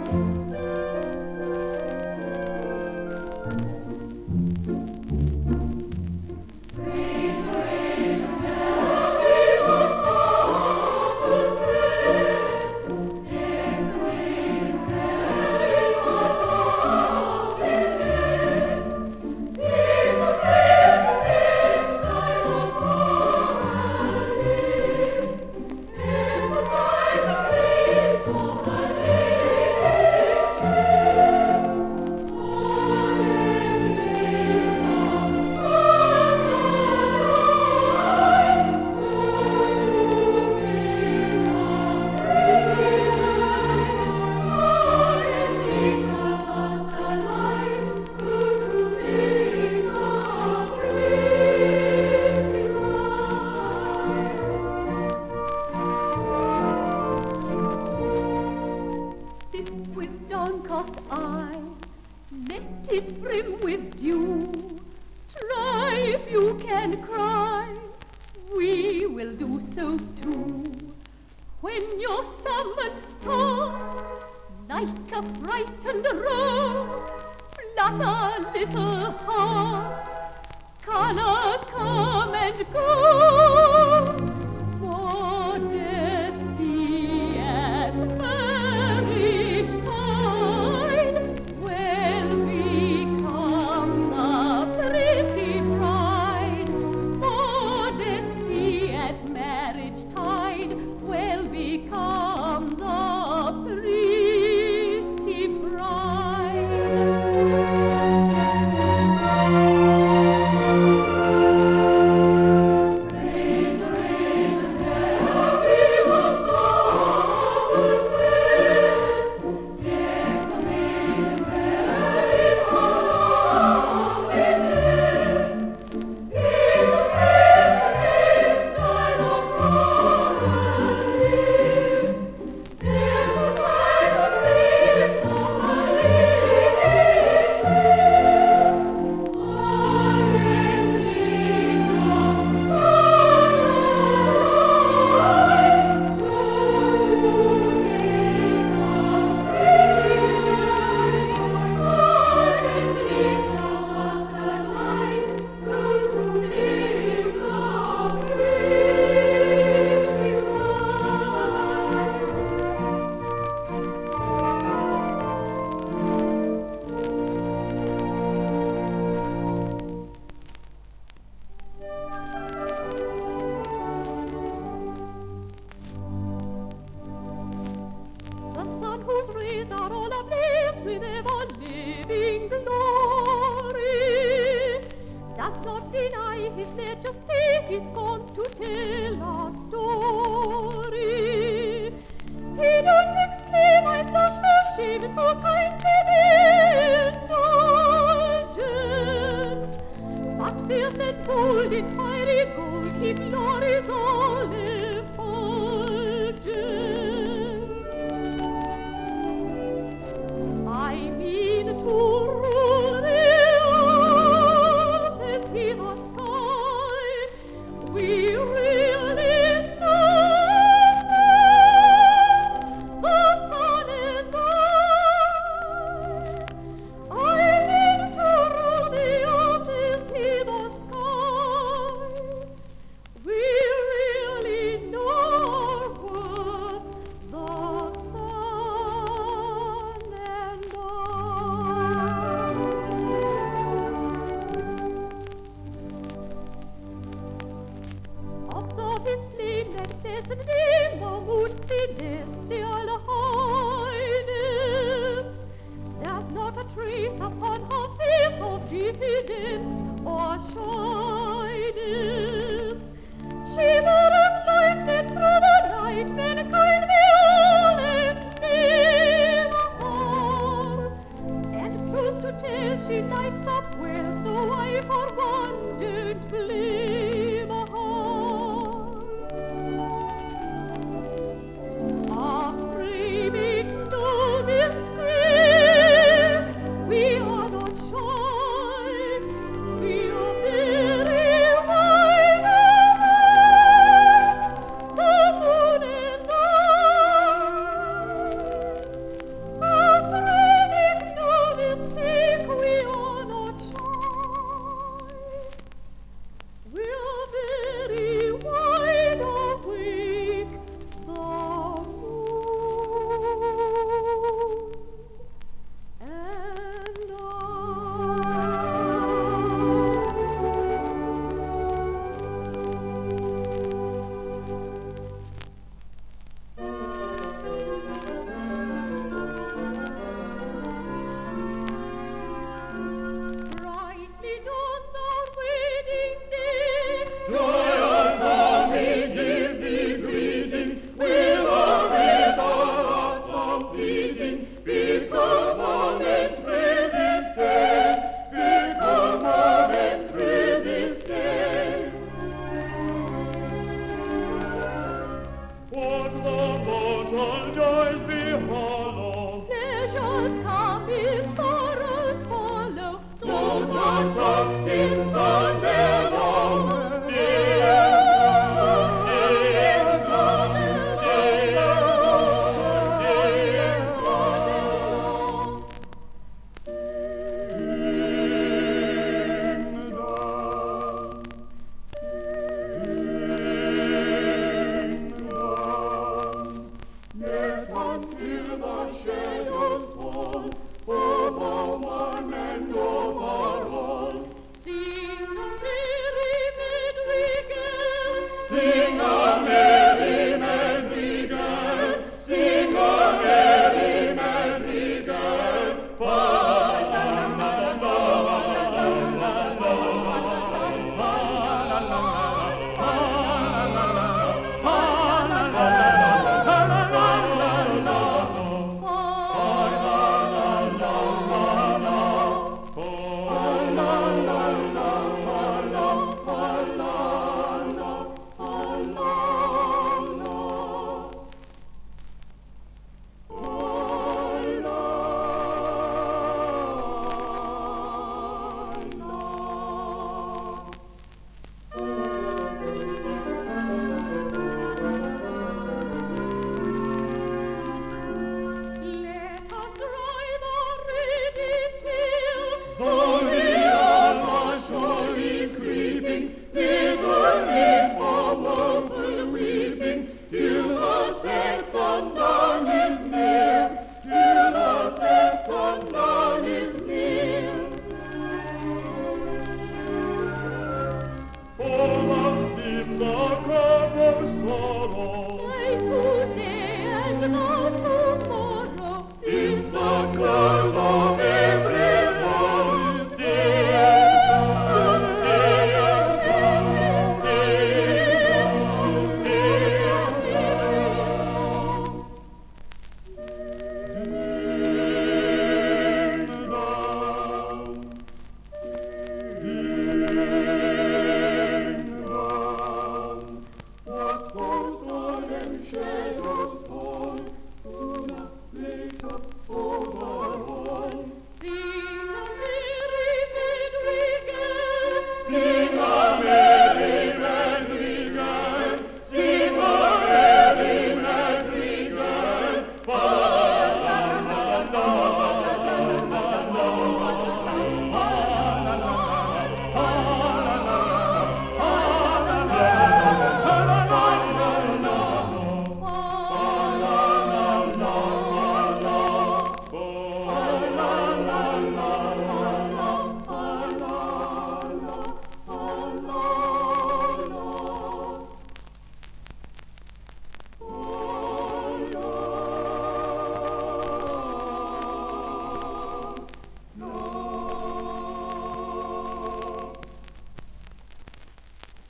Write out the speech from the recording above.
downcast eye, let it brim with dew. Try if you can cry, we will do so too. When you're summoned, start like a frightened roe. Flutter, little heart, color, come and go. Modesty at marriage tide well becomes a pretty bride. Modesty at marriage tide well becomes a pretty bride. Whose rays are all ablaze with ever-living glory, does not deny his majesty, he scorns to tell a story. He don't exclaim, I blush for shame, so kindly indulgent, but fierce and bold in fiery gold, he glories all effulgent. I mean to rule the earth as he the sky. We really love the sun and I. I mean to rule the earth as he the sky. We really joys be hollow. Pleasures come if sorrows follow. No more toxins on their own. Yet until the shade